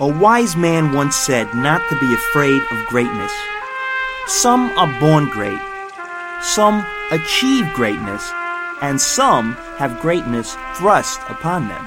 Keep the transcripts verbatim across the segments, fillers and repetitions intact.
A wise man once said not to be afraid of greatness. Some are born great, some achieve greatness, and some have greatness thrust upon them.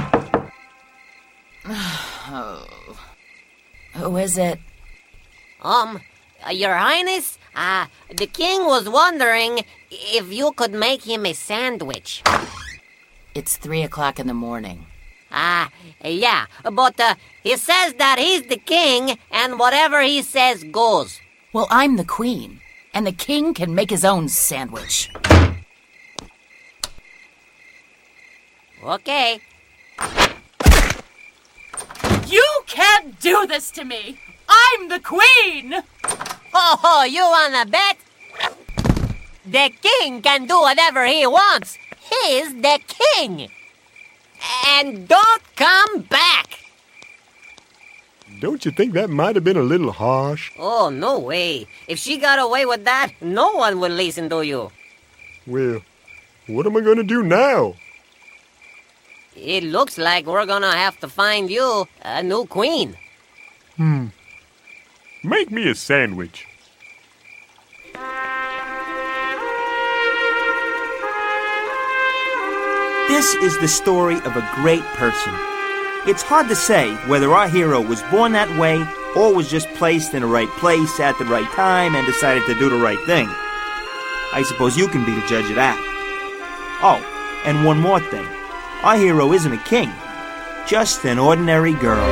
Oh. Who is it? Um, Your Highness, uh, the king was wondering if you could make him a sandwich. It's three o'clock in the morning. Ah, uh, yeah, but uh, he says that he's the king, and whatever he says goes. Well, I'm the queen, and the king can make his own sandwich. Okay. You can't do this to me! I'm the queen! Oh, you wanna bet? The king can do whatever he wants. He's the king. And don't come back. Don't you think that might have been a little harsh? Oh, no way. If she got away with that, no one would listen to you. Well, what am I going to do now? It looks like we're gonna have to find you a new queen. Hmm. Make me a sandwich. This is the story of a great person. It's hard to say whether our hero was born that way or was just placed in the right place at the right time and decided to do the right thing. I suppose you can be the judge of that. Oh, and one more thing. Our hero isn't a king, just an ordinary girl.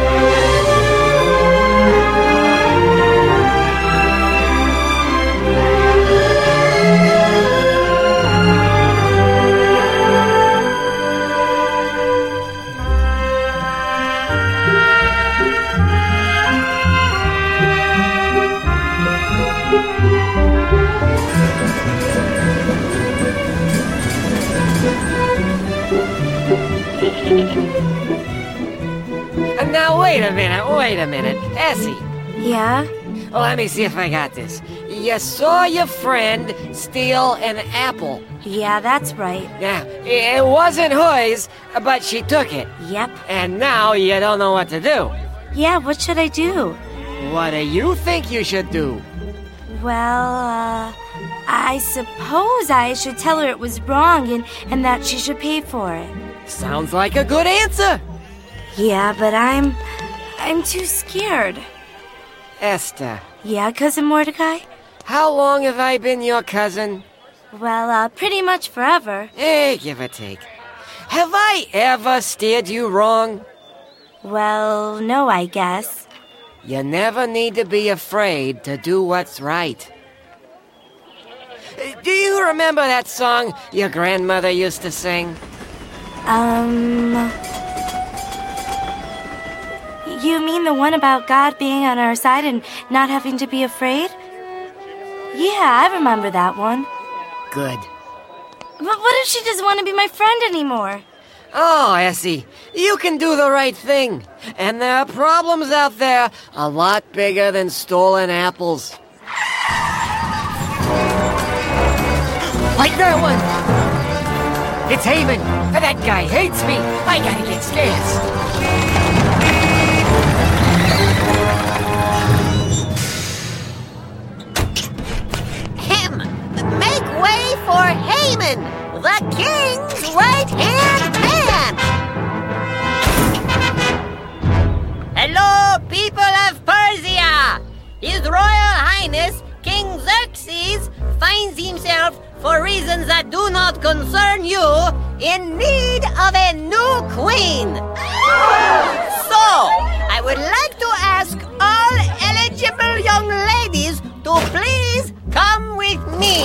Now, wait a minute, wait a minute. Essie. Yeah? Oh, let me see if I got this. You saw your friend steal an apple. Yeah, that's right. Yeah, it wasn't hers, but she took it. Yep. And now you don't know what to do. Yeah, what should I do? What do you think you should do? Well, uh, I suppose I should tell her it was wrong and, and that she should pay for it. Sounds like a good answer. Yeah, but I'm... I'm too scared. Esther. Yeah, Cousin Mordecai? How long have I been your cousin? Well, uh, pretty much forever. Eh, give or take. Have I ever steered you wrong? Well, no, I guess. You never need to be afraid to do what's right. Do you remember that song your grandmother used to sing? Um... You mean the one about God being on our side and not having to be afraid? Yeah, I remember that one. Good. But what if she doesn't want to be my friend anymore? Oh, Essie, you can do the right thing. And there are problems out there a lot bigger than stolen apples. Like that one! It's Haman! That guy hates me! I gotta get stairs! Him! Make way for Haman, the king's right-hand man! Hello, people of Persia! His Royal Highness, King Xerxes, finds himself, for reasons that do not concern you, in need of a new queen. So, I would like to ask all eligible young ladies to please come with me.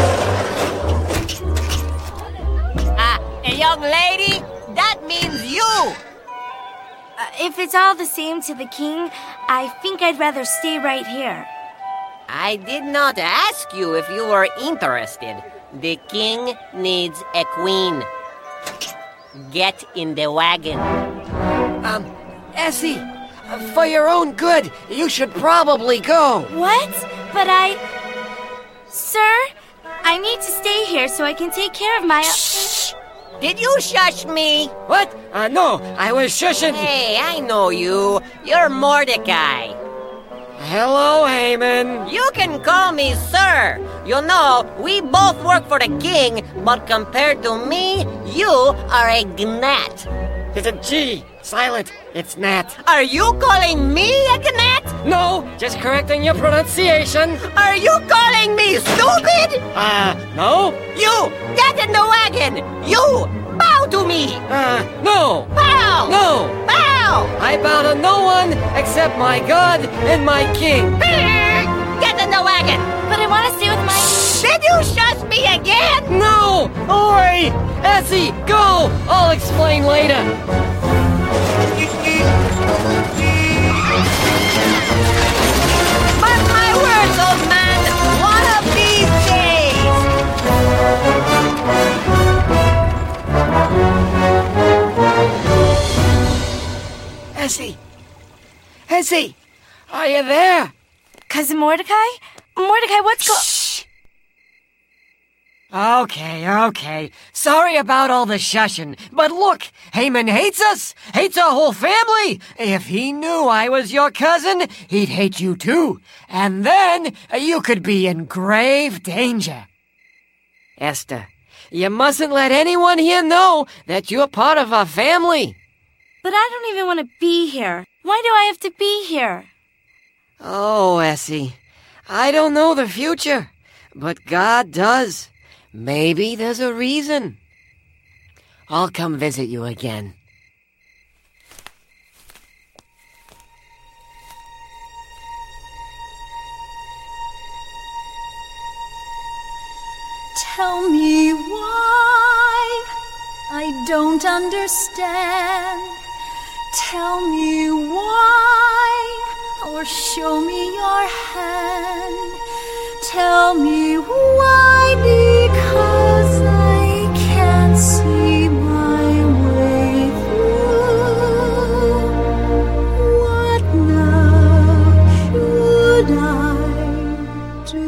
Ah, uh, a young lady, that means you. Uh, if it's all the same to the king, I think I'd rather stay right here. I did not ask you if you were interested. The king needs a queen. Get in the wagon. Um, Essie, for your own good, you should probably go. What? But I... Sir, I need to stay here so I can take care of my... Shh! Did you shush me? What? Uh, no, I was shushing. Hey, I know you. You're Mordecai. Hello, Haman. You can call me sir. You know, we both work for the king, but compared to me, you are a gnat. It's a G. Silent. It's Nat. Are you calling me a gnat? No, just correcting your pronunciation. Are you calling me stupid? Uh, no. You, get in the wagon. You, bow to me. Uh, no. Bow. No. Bow. I bow to no one except my God and my King. Get in the wagon. But I want to stay with my... Did you shush me again? No. Oi. Essie, go. I'll explain later. Mark my words, old man. One of these days. Essie. Essie. Are you there? Cousin Mordecai? Mordecai, what's go... Okay, okay. Sorry about all the shushing, but look, Haman hates us, hates our whole family. If he knew I was your cousin, he'd hate you too. And then you could be in grave danger. Esther, you mustn't let anyone here know that you're part of our family. But I don't even want to be here. Why do I have to be here? Oh, Essie, I don't know the future, but God does. Maybe there's a reason. I'll come visit you again. Tell me why I don't understand. Tell me why, or show me your hand. Tell me why, because I can't see my way through. What now should I do?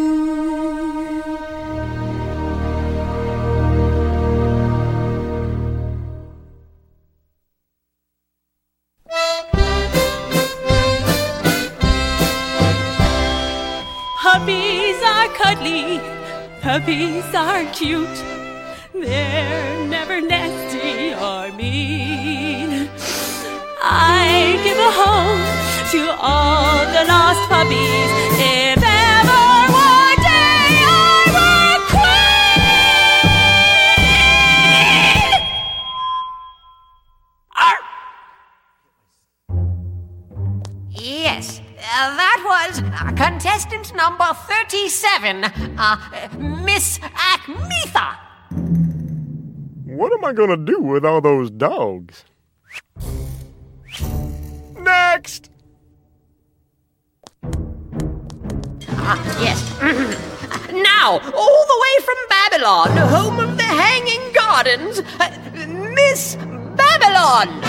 Puppies are cuddly, puppies are cute. They're never nasty or mean. I give a home to all the lost puppies. If ever one day I were queen! Arr! Yes. Uh, that was uh, contestant number thirty-seven, uh, Miss Ackmetha. What am I gonna do with all those dogs? Next! Uh, yes. Now, all the way from Babylon, home of the Hanging Gardens, uh, Miss Babylon.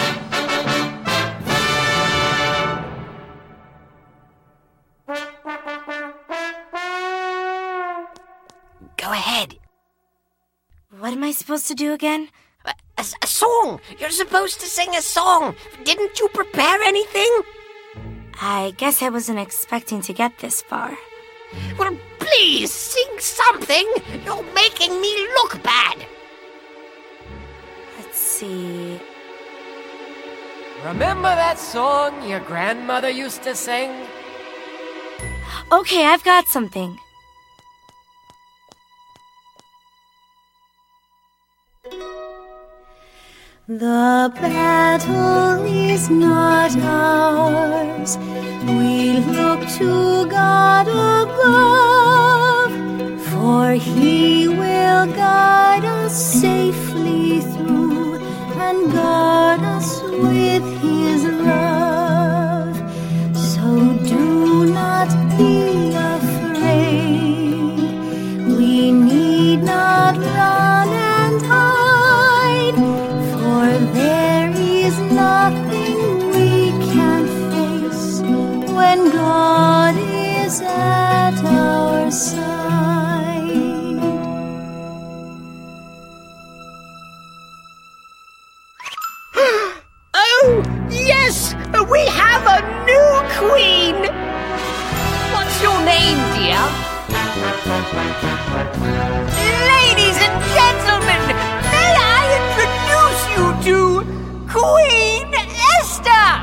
Go ahead. What am I supposed to do again? A, a, a song. You're supposed to sing a song. Didn't you prepare anything? I guess I wasn't expecting to get this far. Well, please sing something. You're making me look bad. Let's see. Remember that song your grandmother used to sing? Okay, I've got something. The battle is not ours. We look to God above, for He will guide us safely through and guard us with His love. So do not be afraid. We need not run and hide, for there is nothing we can't face when God is at our side. Ladies and gentlemen, may I introduce you to Queen Esther!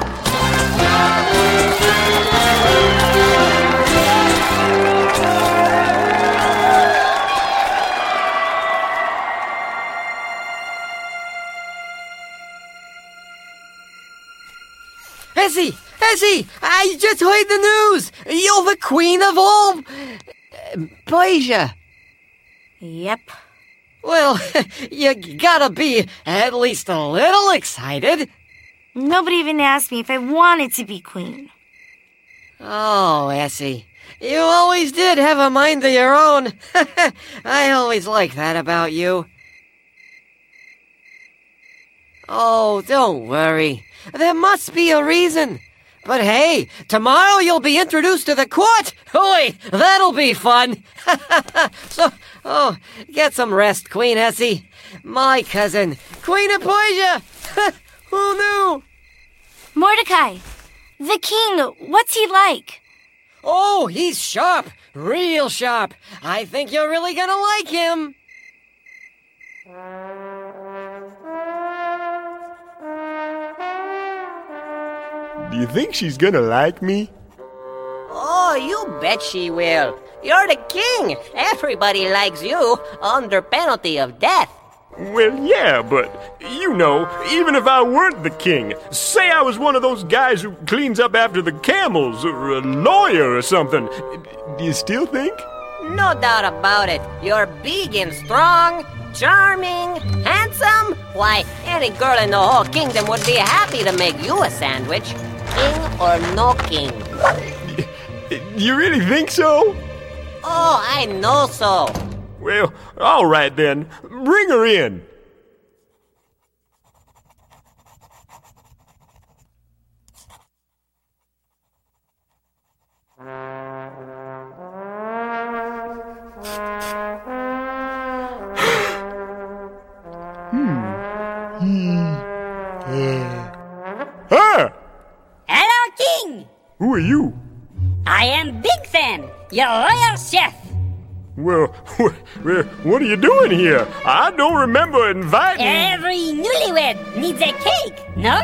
Essie! Essie! I just heard the news! You're the queen of all... Uh, Persia. Yep. Well, you gotta be at least a little excited. Nobody even asked me if I wanted to be queen. Oh, Essie, you always did have a mind of your own. I always liked that about you. Oh, don't worry. There must be a reason. But hey, tomorrow you'll be introduced to the court. Oi, that'll be fun. So, oh, get some rest, Queen Essie. My cousin, Queen of Persia. Who knew? Mordecai, the king, what's he like? Oh, he's sharp, real sharp. I think you're really gonna like him. Do you think she's gonna like me? Oh, you bet she will. You're the king. Everybody likes you under penalty of death. Well, yeah, but, you know, even if I weren't the king, say I was one of those guys who cleans up after the camels, or a lawyer or something, do you still think? No doubt about it. You're big and strong, charming, handsome. Why, any girl in the whole kingdom would be happy to make you a sandwich. King or no king. You really think so? Oh, I know so. Well, all right then. Bring her in. Ah! Hello, King! Who are you? I am Big Fan, your royal chef. Well, well, what are you doing here? I don't remember inviting... Every newlywed needs a cake, no?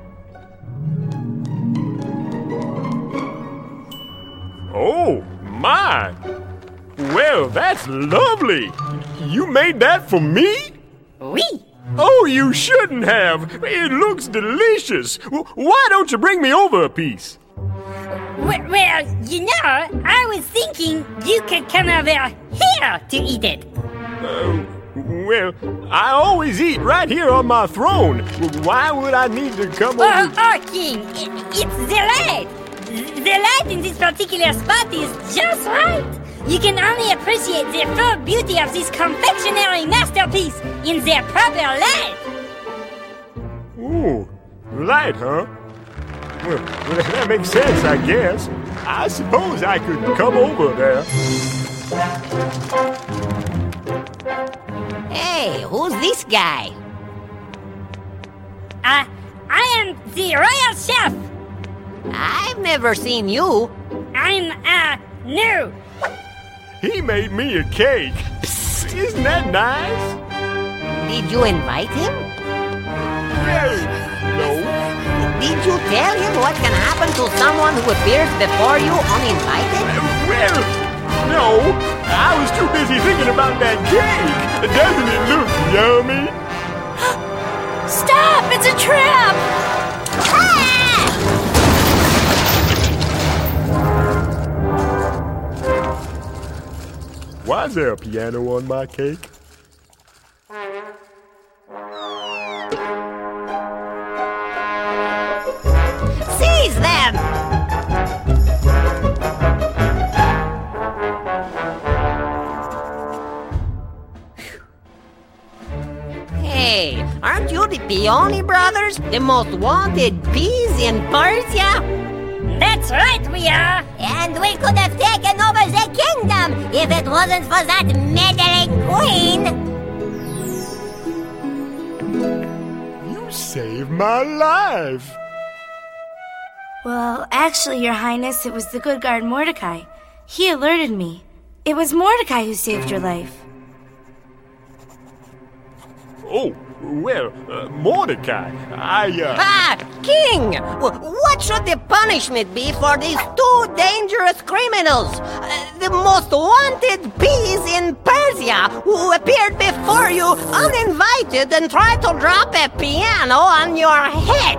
Oh, my! Well, that's lovely! You made that for me? Oui. Oh, you shouldn't have! It looks delicious! Why don't you bring me over a piece? Well, you know, I was thinking you could come over here to eat it. Uh, well, I always eat right here on my throne. Why would I need to come Oh, over... oh, King, it, it's the light. The light in this particular spot is just right. You can only appreciate the full beauty of this confectionery masterpiece in their proper light. Ooh, light, huh? Well, well, that makes sense, I guess. I suppose I could come over there. Hey, who's this guy? Uh, I am the royal chef. I've never seen you. I'm, uh, new. He made me a cake. Psst, isn't that nice? Did you invite him? Hey, no. Did you tell him what can happen to someone who appears before you uninvited? Well, no. I was too busy thinking about that cake. Doesn't it look yummy? Stop! It's a trap! Why is there a piano on my cake? Seize them! Hey, aren't you the Peony brothers? The most wanted peas in Persia? That's right, we are. And we could have taken over the kingdom if it wasn't for that meddling queen. You saved my life. Well, actually, Your Highness, it was the good guard Mordecai. He alerted me. It was Mordecai who saved your life. Oh, well, uh, Mordecai, I, uh... Ah, King! W- What should the punishment be for these two dangerous criminals? Uh, the most wanted bees in Persia who appeared before you uninvited and tried to drop a piano on your head.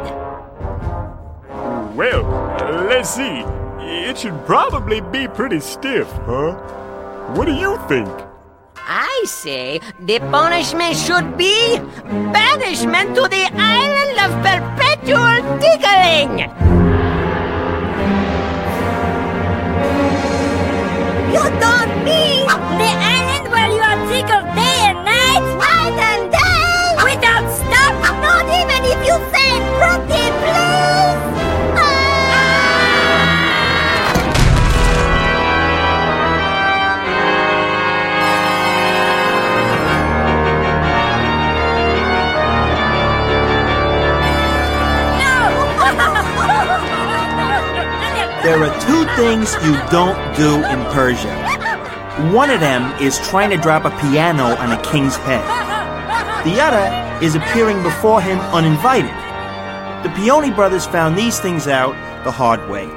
Well, uh, let's see. It should probably be pretty stiff, huh? What do you think? I say the punishment should be banishment to the island of perpetual tickling. You don't mean The island where you are tickled day and night, night and day without stop. not even if you say pretty please. There are two things you don't do in Persia. One of them is trying to drop a piano on a king's head. The other is appearing before him uninvited. The Peony brothers found these things out the hard way.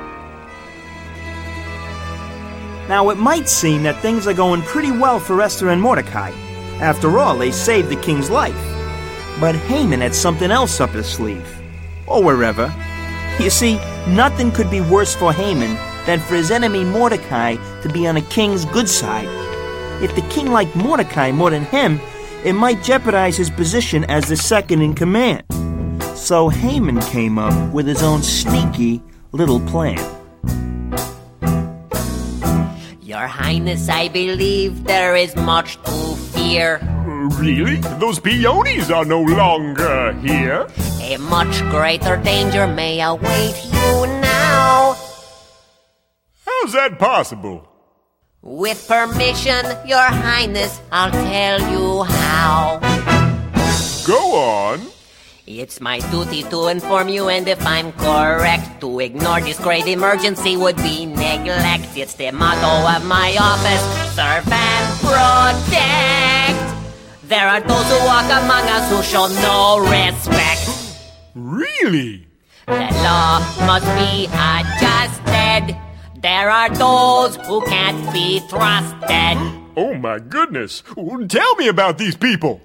Now, it might seem that things are going pretty well for Esther and Mordecai. After all, they saved the king's life. But Haman had something else up his sleeve. Or wherever. You see, nothing could be worse for Haman than for his enemy Mordecai to be on a king's good side. If the king liked Mordecai more than him, it might jeopardize his position as the second in command. So Haman came up with his own sneaky little plan. Your Highness, I believe there is much to fear. Really? Those peonies are no longer here? A much greater danger may await you now. How's that possible? With permission, Your Highness, I'll tell you how. Go on. It's my duty to inform you, and if I'm correct, to ignore this great emergency would be neglect. It's the motto of my office, serve and protect. There are those who walk among us who show no respect. Really? The law must be adjusted. There are those who can't be trusted. Oh my goodness. Tell me about these people.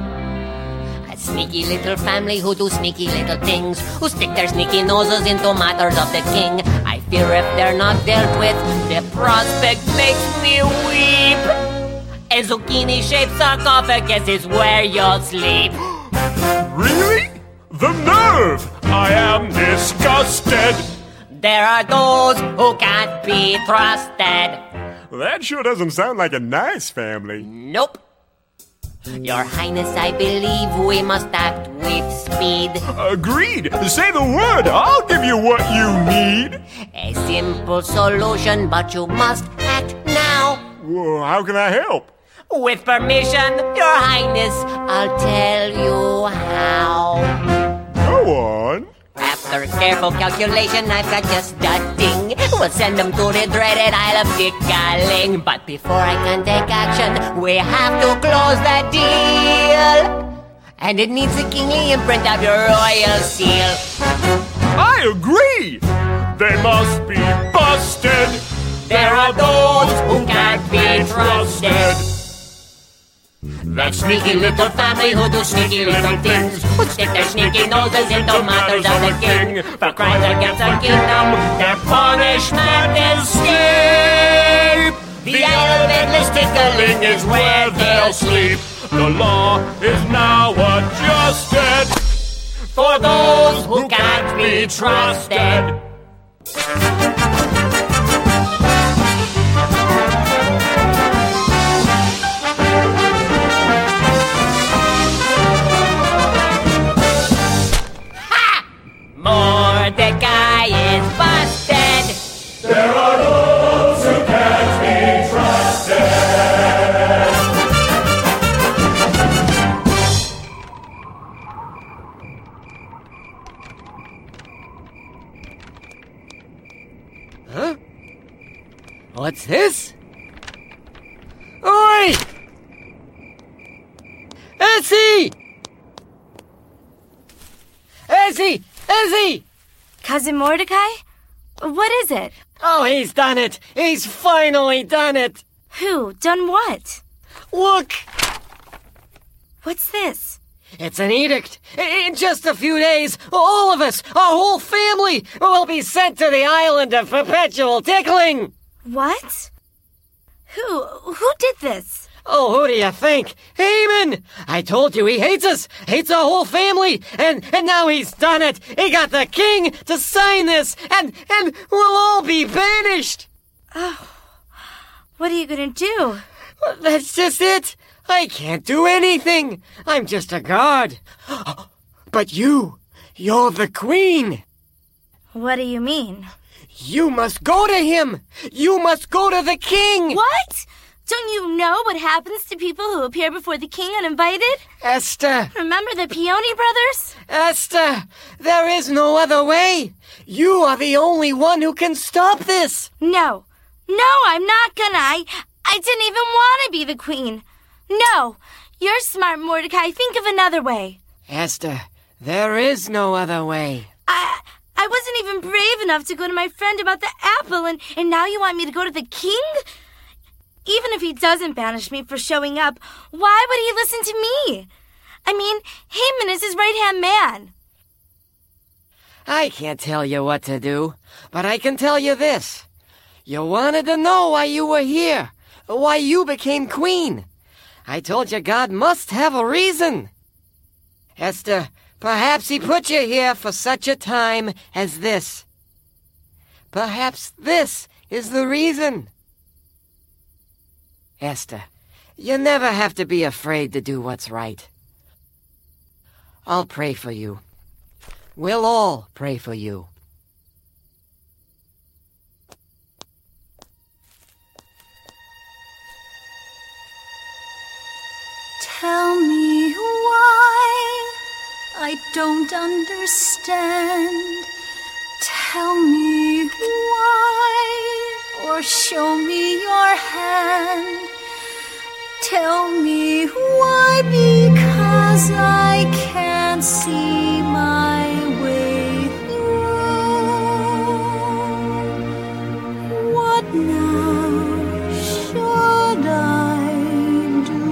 A sneaky little family who do sneaky little things, who stick their sneaky noses into matters of the king. I fear if they're not dealt with, the prospect makes me weep. A zucchini-shaped sarcophagus is where you'll sleep. Really? The nerve! I am disgusted! There are those who can't be trusted. That sure doesn't sound like a nice family. Nope. Your Highness, I believe we must act with speed. Agreed! Say the word, I'll give you what you need! A simple solution, but you must act now. Well, how can I help? With permission, Your Highness, I'll tell you how. Go on. After careful calculation, I've got just a thing. We'll send them to the dreaded Isle of Tickling. But before I can take action, we have to close the deal. And it needs the kingly imprint of your royal seal. I agree! They must be busted! There are those who can't be trusted. That sneaky little family who do sneaky little things, who stick their sneaky noses into matters of the king. For crimes against the kingdom, their punishment is steep. The Isle of Endless Tickling is where they'll sleep. The law is now adjusted For those who can't be trusted. Mordecai is busted. There are those who can't be trusted. Huh? What's this? Ezzy! Ezzy! Ezzy! Cousin Mordecai? What is it? Oh, he's done it! He's finally done it! Who? Done what? Look! What's this? It's an edict. In just a few days, all of us, our whole family, will be sent to the island of perpetual tickling! What? Who? Who did this? Oh, who do you think? Haman! I told you he hates us, hates our whole family, and, and now he's done it! He got the king to sign this, and, and we'll all be banished! Oh, what are you gonna do? Well, that's just it. I can't do anything. I'm just a guard. But you, you're the queen. What do you mean? You must go to him. You must go to the king. What? Don't you know what happens to people who appear before the king uninvited? Esther. Remember the Peony brothers? Esther, there is no other way. You are the only one who can stop this. No. No, I'm not gonna. I, I didn't even want to be the queen. No. You're smart, Mordecai. Think of another way. Esther, there is no other way. I... I wasn't even brave enough to go to my friend about the apple, and, and now you want me to go to the king? Even if he doesn't banish me for showing up, why would he listen to me? I mean, Haman is his right-hand man. I can't tell you what to do, but I can tell you this. You wanted to know why you were here, why you became queen. I told you God must have a reason. Esther, perhaps he put you here for such a time as this. Perhaps this is the reason. Esther, you never have to be afraid to do what's right. I'll pray for you. We'll all pray for you. Tell me why I don't understand. Tell me why, or show me your hand. Tell me why, because I can't see my way through. What now should I do?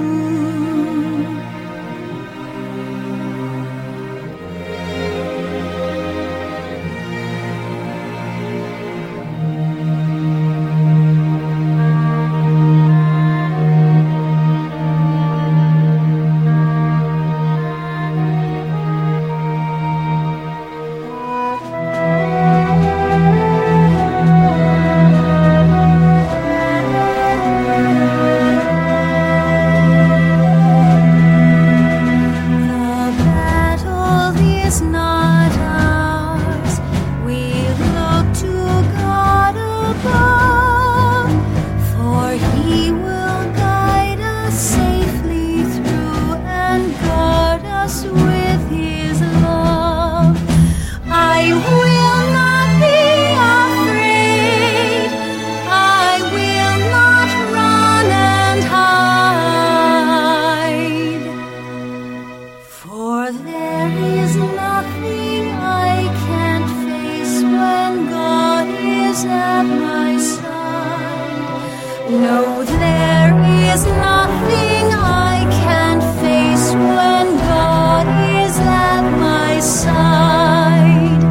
No, there is nothing I can't face when God is at my side.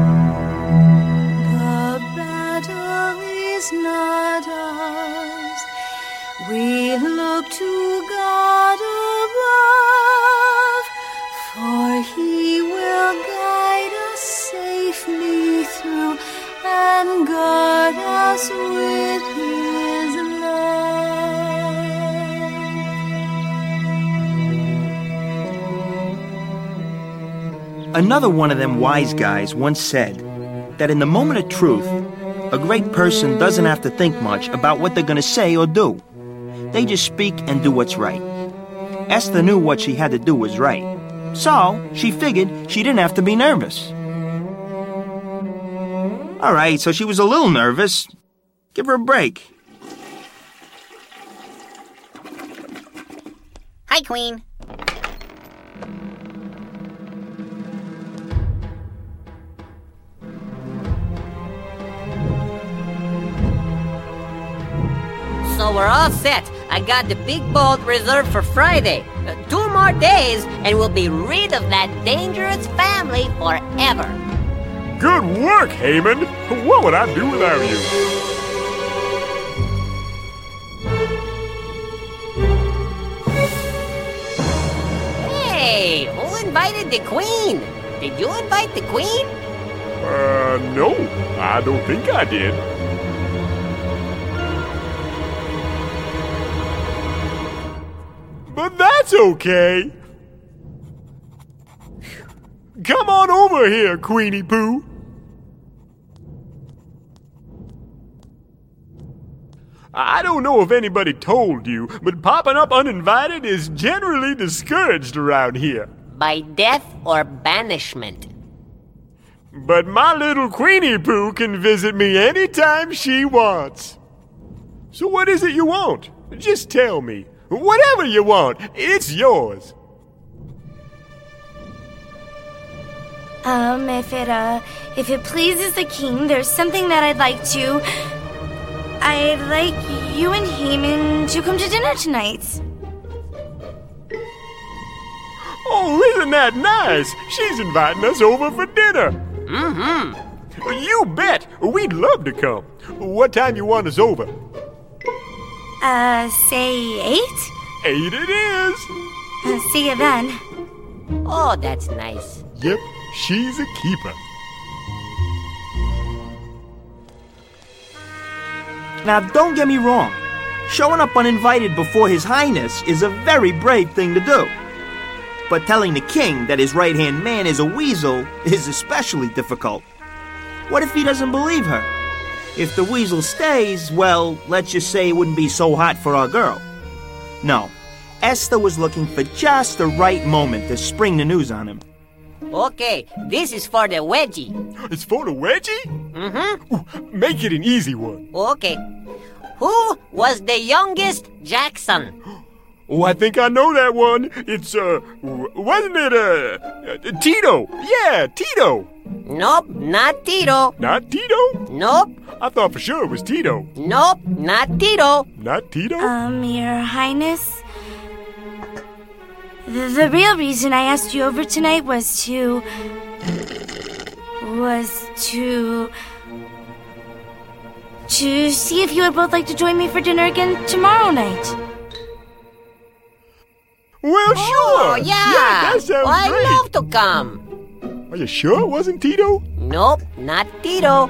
The battle is not ours. We look to God above, for He will guide us safely through and guard us with His love. Another one of them wise guys once said that in the moment of truth, a great person doesn't have to think much about what they're going to say or do. They just speak and do what's right. Esther knew what she had to do was right, so she figured she didn't have to be nervous. All right, so she was a little nervous. Give her a break. Hi, Queen. So we're all set. I got the big boat reserved for Friday. Uh, two more days, and we'll be rid of that dangerous family forever. Good work, Haman. What would I do without you? Hey, who invited the Queen? Did you invite the Queen? Uh, no. I don't think I did. But that's okay. Come on over here, Queenie Pooh. I don't know if anybody told you, but popping up uninvited is generally discouraged around here. By death or banishment? But my little Queenie Pooh can visit me anytime she wants. So what is it you want? Just tell me. Whatever you want, it's yours. Um, if it, uh, if it pleases the king, there's something that I'd like to... I'd like you and Haman to come to dinner tonight. Oh, isn't that nice? She's inviting us over for dinner. Mm-hmm. You bet. We'd love to come. What time you want us over? Uh, say eight? Eight it is. Uh, see you then. Oh, that's nice. Yep, she's a keeper. Now, don't get me wrong. Showing up uninvited before His Highness is a very brave thing to do. But telling the king that his right-hand man is a weasel is especially difficult. What if he doesn't believe her? If the weasel stays, well, let's just say it wouldn't be so hot for our girl. No, Esther was looking for just the right moment to spring the news on him. Okay, this is for the wedgie. It's for the wedgie? Mm-hmm. Ooh, make it an easy one. Okay. Who was the youngest Jackson? Oh, I think I know that one. It's, uh, wasn't it, uh, uh Tito? Yeah, Tito. Nope, not Tito. Not Tito? Nope. I thought for sure it was Tito. Nope, not Tito. Not Tito? Um, Your Highness, the, the real reason I asked you over tonight was to... was to... to see if you would both like to join me for dinner again tomorrow night. Well, sure. Oh, yeah. Yeah, that sounds well, I'd great. love to come. Are you sure it wasn't Tito? Nope, not Tito.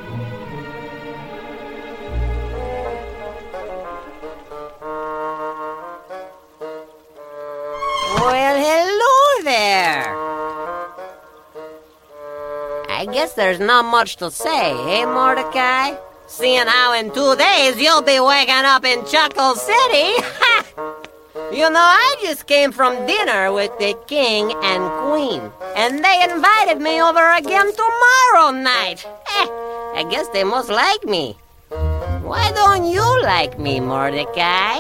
Well, hello there. I guess there's not much to say, eh, Mordecai? Seeing how in two days you'll be waking up in Chuckle City. You know, I just came from dinner with the king and queen, and they invited me over again tomorrow night. Eh, I guess they must like me. Why don't you like me, Mordecai?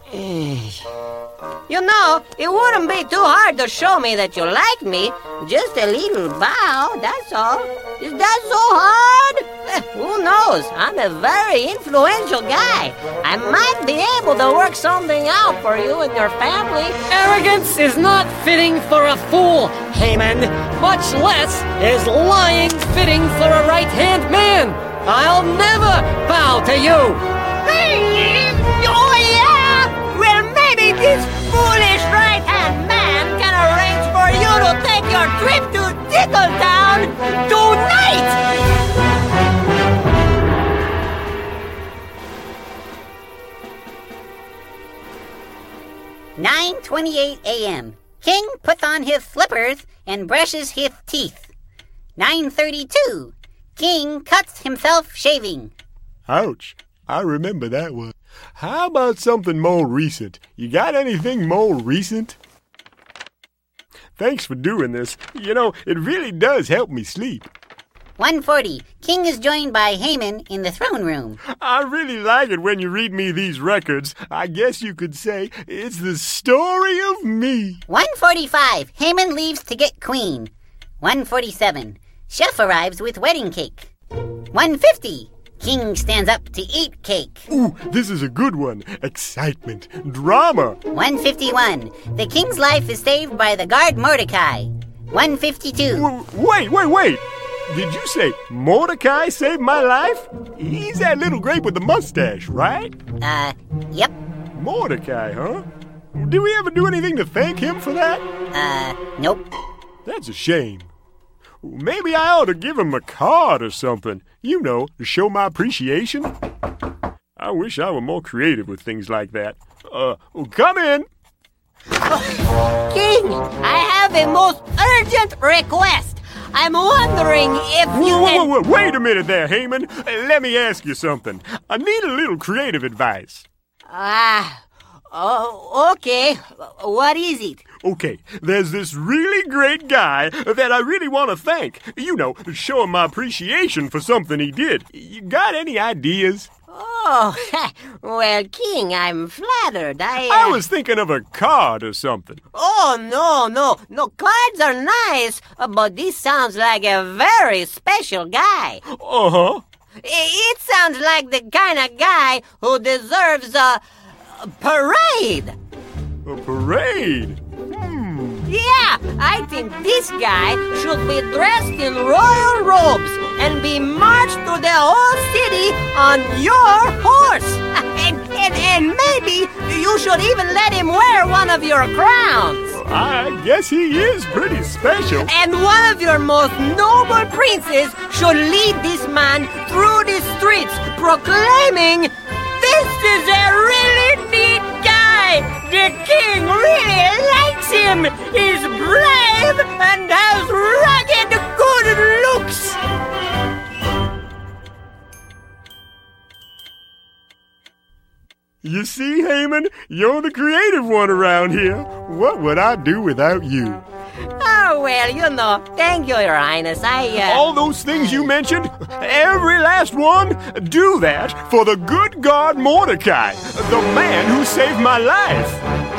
You know, it wouldn't be too hard to show me that you like me. Just a little bow, that's all. Is that so hard? Eh, who knows? I'm a very influential guy. I might be able to work something out for you and your family. Arrogance is not fitting for a fool, Haman. Much less is lying fitting for a right-hand man. I'll never bow to you. Hey, oh yeah! Well, maybe this foolish right-hand man can arrange for you to take your trip to Tickletown tonight! nine twenty-eight a.m. King puts on his slippers and brushes his teeth. nine thirty-two. King cuts himself shaving. Ouch. I remember that one. How about something more recent? You got anything more recent? Thanks for doing this. You know, it really does help me sleep. one forty. King is joined by Haman in the throne room. I really like it when you read me these records. I guess you could say it's the story of me. one forty-five. Haman leaves to get queen. one forty-seven. Chef arrives with wedding cake. one fifty. King stands up to eat cake. Ooh, this is a good one. Excitement. Drama. one fifty-one. The king's life is saved by the guard Mordecai. one fifty-two. W- wait, wait, wait. Did you say Mordecai saved my life? He's that little grape with the mustache, right? Uh, yep. Mordecai, huh? Did we ever do anything to thank him for that? Uh, nope. That's a shame. Maybe I ought to give him a card or something, you know, to show my appreciation. I wish I were more creative with things like that. Uh, come in. Oh, King, I have a most urgent request. I'm wondering if you whoa, can... whoa, whoa, wait a minute there, Haman. Let me ask you something. I need a little creative advice. Ah, oh, okay. What is it? Okay, there's this really great guy that I really want to thank. You know, show him my appreciation for something he did. You got any ideas? Oh, well, King, I'm flattered. I, I uh... was thinking of a card or something. Oh, no, no. No, cards are nice, but this sounds like a very special guy. Uh-huh. It sounds like the kind of guy who deserves a, a parade. A parade? Yeah, I think this guy should be dressed in royal robes and be marched through the whole city on your horse. And, and, and maybe you should even let him wear one of your crowns. I guess he is pretty special. And one of your most noble princes should lead this man through the streets proclaiming, "This is a really neat guy. The king really likes him. He's brave and has rugged good looks." You see, Haman, you're the creative one around here. What would I do without you? Oh, well, you know, thank you, Your Highness. I, uh... All those things you mentioned, every last one, do that for the good God Mordecai, the man who saved my life.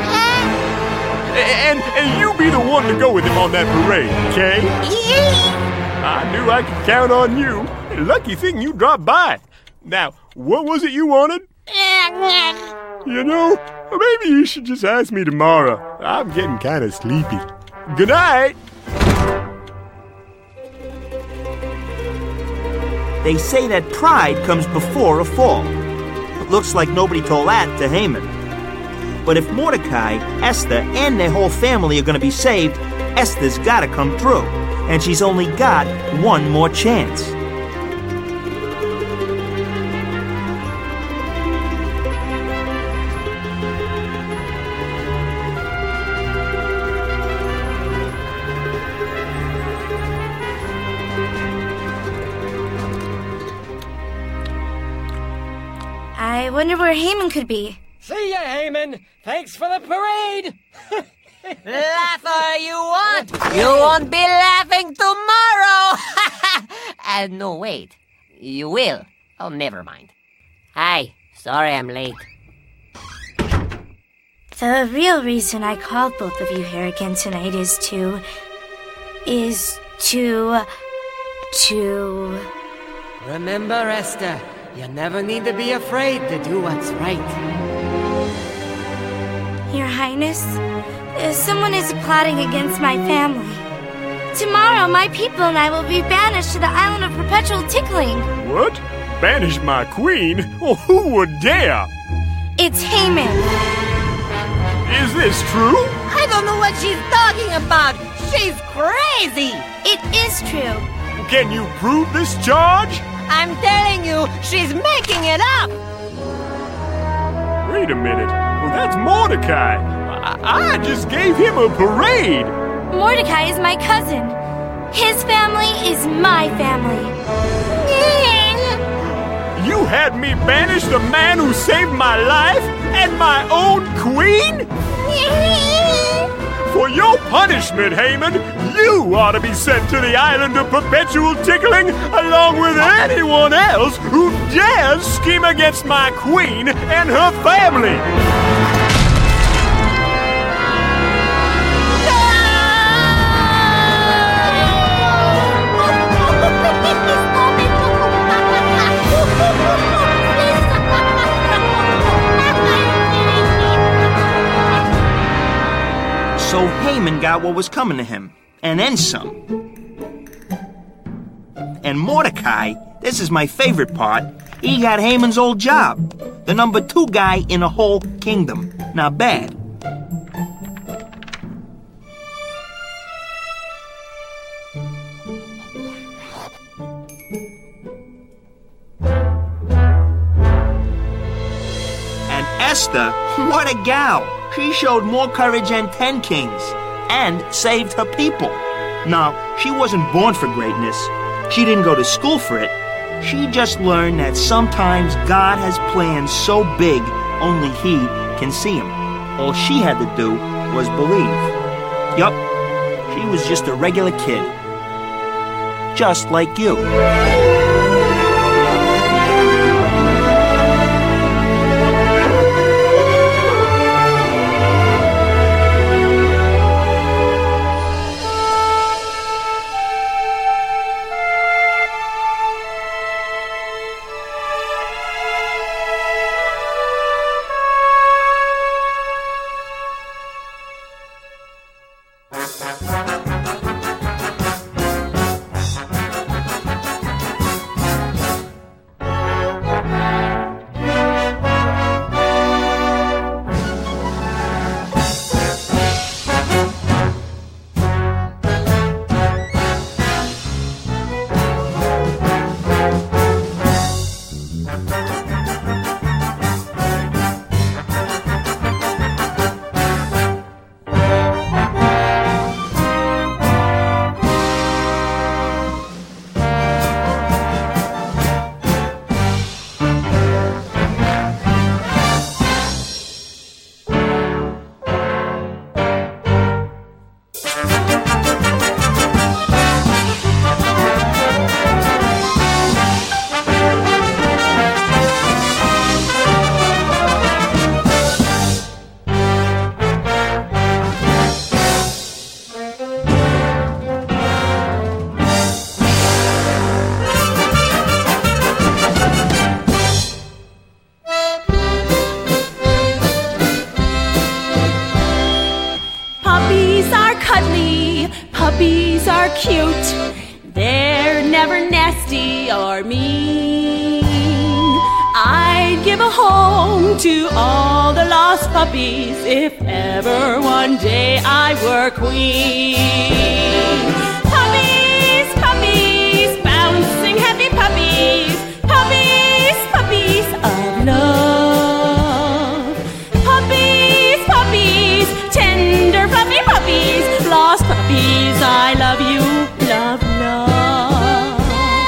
And, and you be the one to go with him on that parade, okay? I knew I could count on you. Lucky thing you dropped by. Now, what was it you wanted? You know, maybe you should just ask me tomorrow. I'm getting kind of sleepy. Good night. They say that pride comes before a fall. It looks like nobody told that to Haman. But if Mordecai, Esther, and their whole family are going to be saved, Esther's got to come through. And she's only got one more chance. I wonder where Haman could be. See ya, Haman. Thanks for the parade. Laugh all you want. You won't be laughing tomorrow. uh, no, wait. You will. Oh, never mind. Hi. Sorry I'm late. The real reason I called both of you here again tonight is to... is to... to... Remember, Esther, you never need to be afraid to do what's right. Your Highness, uh, someone is plotting against my family. Tomorrow, my people and I will be banished to the island of perpetual tickling. What? Banish my queen? Oh, who would dare? It's Haman. Is this true? I don't know what she's talking about. She's crazy. It is true. Can you prove this charge? I'm telling you, she's making it up. Wait a minute. Well, that's Mordecai. I, I just gave him a parade. Mordecai is my cousin. His family is my family. You had me banish the man who saved my life and my own queen? For your punishment, Haman, you ought to be sent to the island of perpetual tickling along with anyone else who dares scheme against my queen and her family. So Haman got what was coming to him, and then some. And Mordecai, this is my favorite part, he got Haman's old job, the number two guy in the whole kingdom. Not bad. And Esther, what a gal! She showed more courage than ten kings and saved her people. Now, she wasn't born for greatness. She didn't go to school for it. She just learned that sometimes God has plans so big only He can see them. All she had to do was believe. Yup, she was just a regular kid. Just like you. Puppies are cute. They're never nasty or mean. I'd give a home to all the lost puppies if ever one day I were queen. Puppies, puppies, bouncing happy puppies. Puppies, puppies of love. Puppies, puppies, tender fluffy puppies. Lost puppies, I love you, love, love.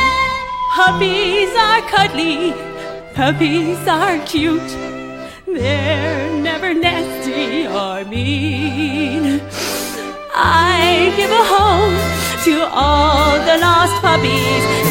Puppies are cuddly, puppies are cute. They're never nasty or mean. I give a home to all the lost puppies